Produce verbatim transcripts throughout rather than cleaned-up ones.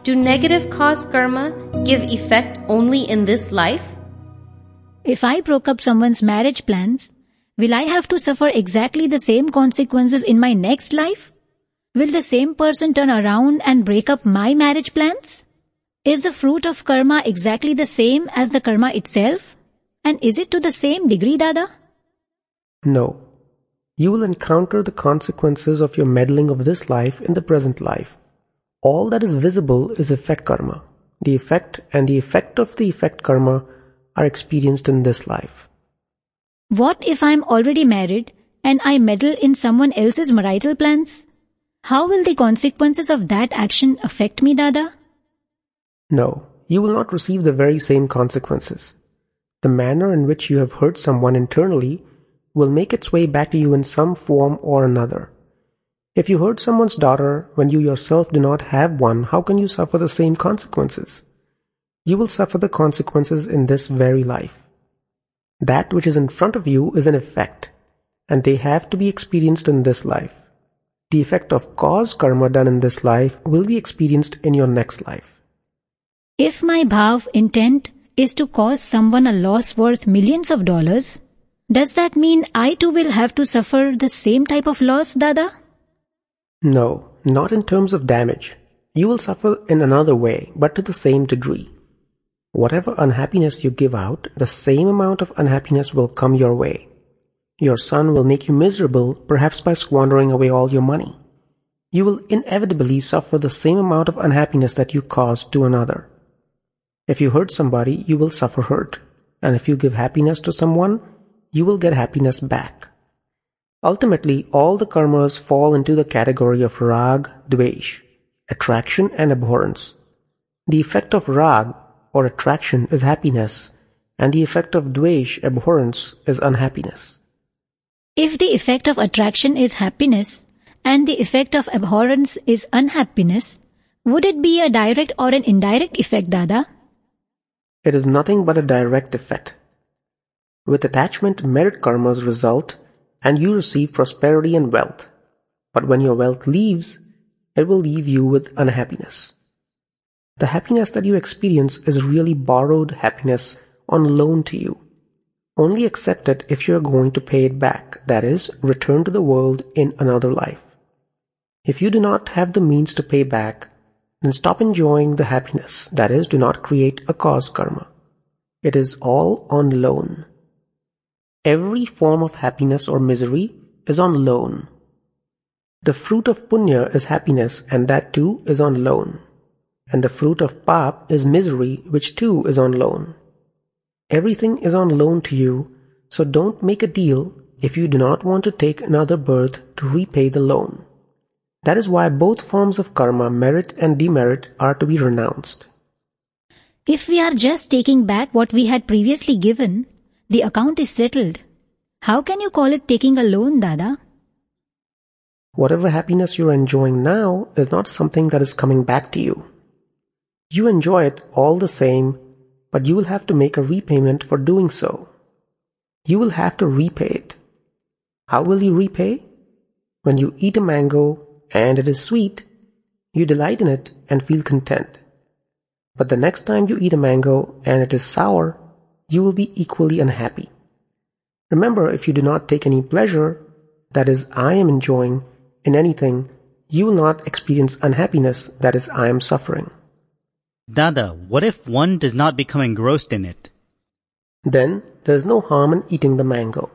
Do negative cause karma give effect only in this life? If I broke up someone's marriage plans, will I have to suffer exactly the same consequences in my next life? Will the same person turn around and break up my marriage plans? Is the fruit of karma exactly the same as the karma itself? And is it to the same degree, Dada? No. You will encounter the consequences of your meddling of this life in the present life. All that is visible is effect karma. The effect and the effect of the effect karma are experienced in this life. What if I am already married and I meddle in someone else's marital plans? How will the consequences of that action affect me, Dada? No, you will not receive the very same consequences. The manner in which you have hurt someone internally will make its way back to you in some form or another. If you hurt someone's daughter when you yourself do not have one, how can you suffer the same consequences? You will suffer the consequences in this very life. That which is in front of you is an effect, and they have to be experienced in this life. The effect of cause karma done in this life will be experienced in your next life. If my bhav intent is to cause someone a loss worth millions of dollars, does that mean I too will have to suffer the same type of loss, Dada? No, not in terms of damage. You will suffer in another way, but to the same degree. Whatever unhappiness you give out, the same amount of unhappiness will come your way. Your son will make you miserable, perhaps by squandering away all your money. You will inevitably suffer the same amount of unhappiness that you caused to another. If you hurt somebody, you will suffer hurt. And if you give happiness to someone, you will get happiness back. Ultimately, all the karmas fall into the category of rag, dvesh, attraction and abhorrence. The effect of rag, or attraction, is happiness, and the effect of dvesh, abhorrence, is unhappiness. If the effect of attraction is happiness, and the effect of abhorrence is unhappiness, would it be a direct or an indirect effect, Dada? It is nothing but a direct effect. With attachment, merit karmas result, and you receive prosperity and wealth. But when your wealth leaves, it will leave you with unhappiness. The happiness that you experience is really borrowed happiness on loan to you. Only accept it if you are going to pay it back, that is, return to the world in another life. If you do not have the means to pay back, then stop enjoying the happiness, that is, do not create a cause karma. It is all on loan. Every form of happiness or misery is on loan. The fruit of punya is happiness, and that too is on loan. And the fruit of pap is misery, which too is on loan. Everything is on loan to you, so don't make a deal if you do not want to take another birth to repay the loan. That is why both forms of karma, merit and demerit, are to be renounced. If we are just taking back what we had previously given, the account is settled. How can you call it taking a loan, Dada? Whatever happiness you are enjoying now is not something that is coming back to you. You enjoy it all the same, but you will have to make a repayment for doing so. You will have to repay it. How will you repay? When you eat a mango and it is sweet, you delight in it and feel content. But the next time you eat a mango and it is sour, you will be equally unhappy. Remember, if you do not take any pleasure, that is, I am enjoying, in anything, you will not experience unhappiness, that is, I am suffering. Dada, what if one does not become engrossed in it? Then there is no harm in eating the mango.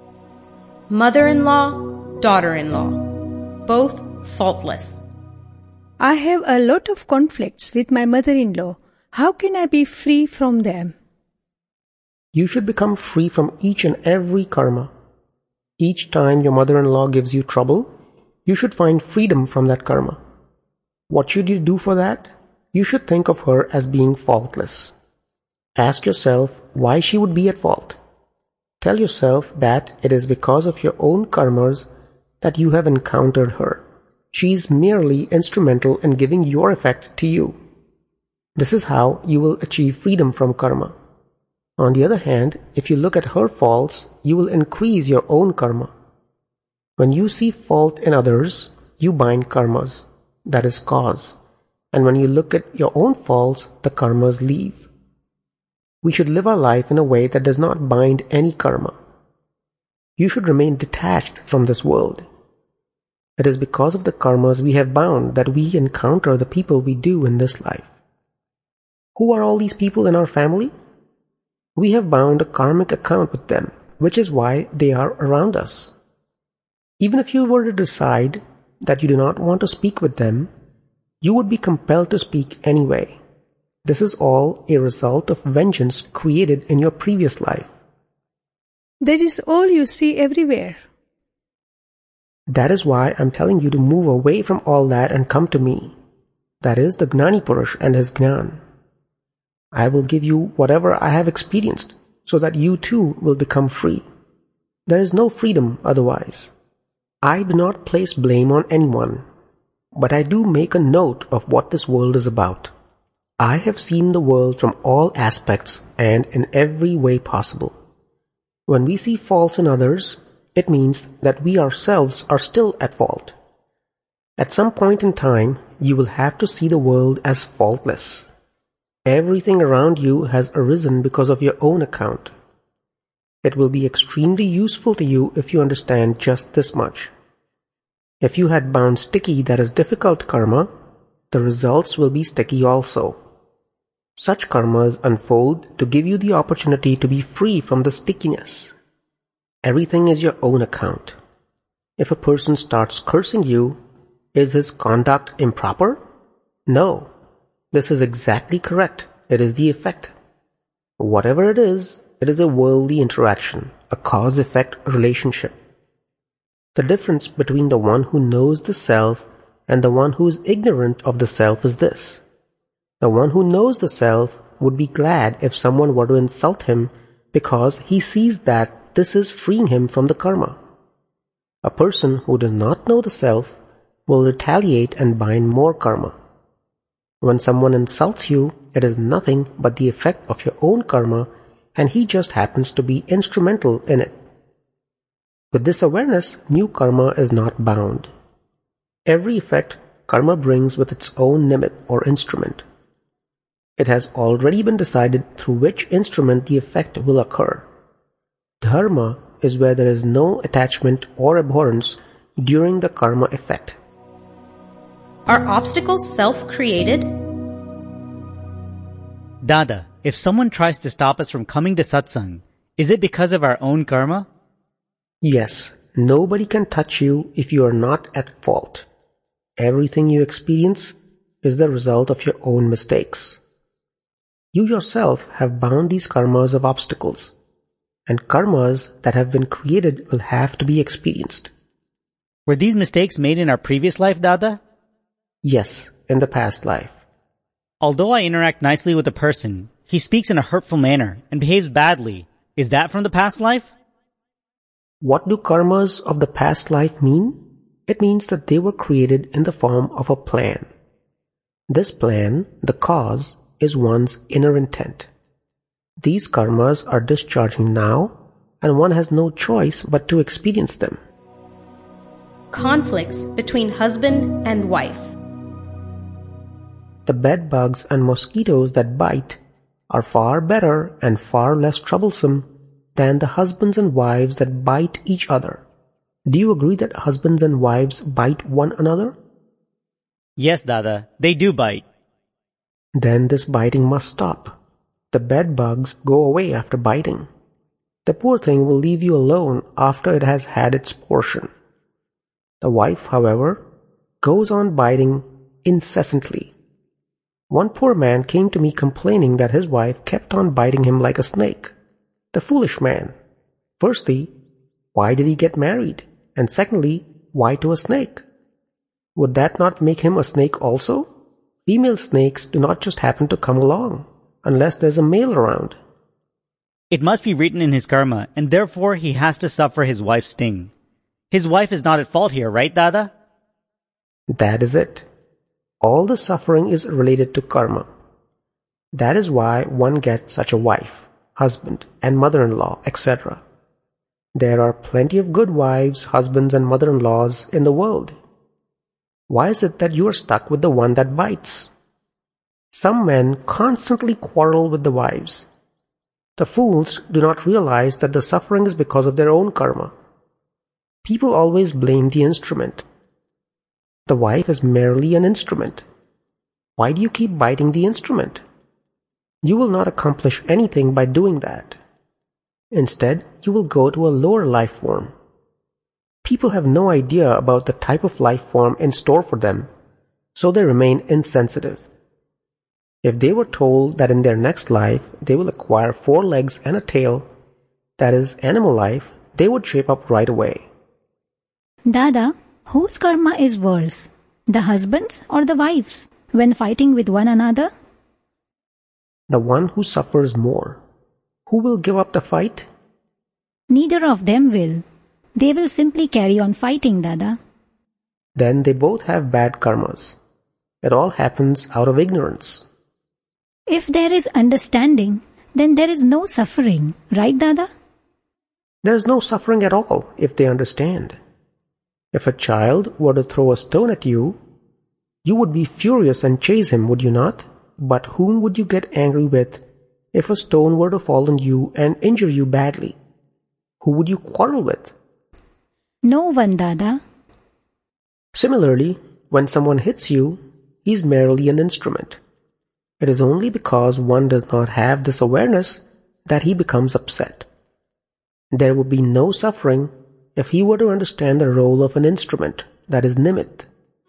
Mother-in-law, daughter-in-law, both faultless. I have a lot of conflicts with my mother-in-law. How can I be free from them? You should become free from each and every karma. Each time your mother-in-law gives you trouble, you should find freedom from that karma. What should you do for that? You should think of her as being faultless. Ask yourself why she would be at fault. Tell yourself that it is because of your own karmas that you have encountered her. She is merely instrumental in giving your effect to you. This is how you will achieve freedom from karma. On the other hand, if you look at her faults, you will increase your own karma. When you see fault in others, you bind karmas, that is cause. And when you look at your own faults, the karmas leave. We should live our life in a way that does not bind any karma. You should remain detached from this world. It is because of the karmas we have bound that we encounter the people we do in this life. Who are all these people in our family? We have bound a karmic account with them, which is why they are around us. Even if you were to decide that you do not want to speak with them, you would be compelled to speak anyway. This is all a result of vengeance created in your previous life. That is all you see everywhere. That is why I'm telling you to move away from all that and come to me. That is the Gnani Purush and his Gnan. I will give you whatever I have experienced so that you too will become free. There is no freedom otherwise. I do not place blame on anyone, but I do make a note of what this world is about. I have seen the world from all aspects and in every way possible. When we see faults in others, it means that we ourselves are still at fault. At some point in time, you will have to see the world as faultless. Everything around you has arisen because of your own account. It will be extremely useful to you if you understand just this much. If you had bound sticky that is difficult karma, the results will be sticky also. Such karmas unfold to give you the opportunity to be free from the stickiness. Everything is your own account. If a person starts cursing you, is his conduct improper? No. This is exactly correct. It is the effect. Whatever it is, it is a worldly interaction, a cause-effect relationship. The difference between the one who knows the self and the one who is ignorant of the self is this. The one who knows the self would be glad if someone were to insult him because he sees that this is freeing him from the karma. A person who does not know the self will retaliate and bind more karma. When someone insults you, it is nothing but the effect of your own karma, and he just happens to be instrumental in it. With this awareness, new karma is not bound. Every effect karma brings with its own nimit or instrument. It has already been decided through which instrument the effect will occur. Dharma is where there is no attachment or abhorrence during the karma effect. Are obstacles self-created? Dada, if someone tries to stop us from coming to satsang, is it because of our own karma? Yes, nobody can touch you if you are not at fault. Everything you experience is the result of your own mistakes. You yourself have bound these karmas of obstacles, and karmas that have been created will have to be experienced. Were these mistakes made in our previous life, Dada? Yes, in the past life. Although I interact nicely with a person, he speaks in a hurtful manner and behaves badly. Is that from the past life? What do karmas of the past life mean? It means that they were created in the form of a plan. This plan, the cause, is one's inner intent. These karmas are discharging now, and one has no choice but to experience them. Conflicts between husband and wife. The bed bugs and mosquitoes that bite are far better and far less troublesome than the husbands and wives that bite each other. Do you agree that husbands and wives bite one another? Yes, Dada, they do bite. Then this biting must stop. The bed bugs go away after biting. The poor thing will leave you alone after it has had its portion. The wife, however, goes on biting incessantly. One poor man came to me complaining that his wife kept on biting him like a snake. The foolish man. Firstly, why did he get married? And secondly, why to a snake? Would that not make him a snake also? Female snakes do not just happen to come along, unless there's a male around. It must be written in his karma, and therefore he has to suffer his wife's sting. His wife is not at fault here, right, Dada? That is it. All the suffering is related to karma. That is why one gets such a wife, husband, and mother-in-law, et cetera. There are plenty of good wives, husbands, and mother-in-laws in the world. Why is it that you are stuck with the one that bites? Some men constantly quarrel with the wives. The fools do not realize that the suffering is because of their own karma. People always blame the instrument. The wife is merely an instrument. Why do you keep biting the instrument? You will not accomplish anything by doing that. Instead, you will go to a lower life form. People have no idea about the type of life form in store for them, so they remain insensitive. If they were told that in their next life they will acquire four legs and a tail, that is animal life, they would shape up right away. Dada, whose karma is worse, the husband's or the wife's, when fighting with one another? The one who suffers more. Who will give up the fight? Neither of them will. They will simply carry on fighting, Dada. Then they both have bad karmas. It all happens out of ignorance. If there is understanding, then there is no suffering, right, Dada? There is no suffering at all if they understand. If a child were to throw a stone at you, you would be furious and chase him, would you not? But whom would you get angry with if a stone were to fall on you and injure you badly? Who would you quarrel with? No one, Dada. Similarly, when someone hits you, he is merely an instrument. It is only because one does not have this awareness that he becomes upset. There would be no suffering if he were to understand the role of an instrument, that is Nimitt.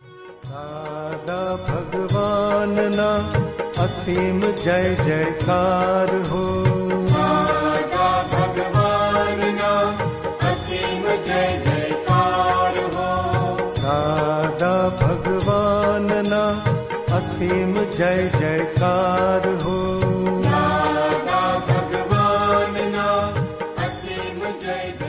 असीम जय जयकार हो राधा भगवान ना असीम जय जयकार हो राधा भगवान ना असीम जय जयकार हो राधा भगवान ना असीम जय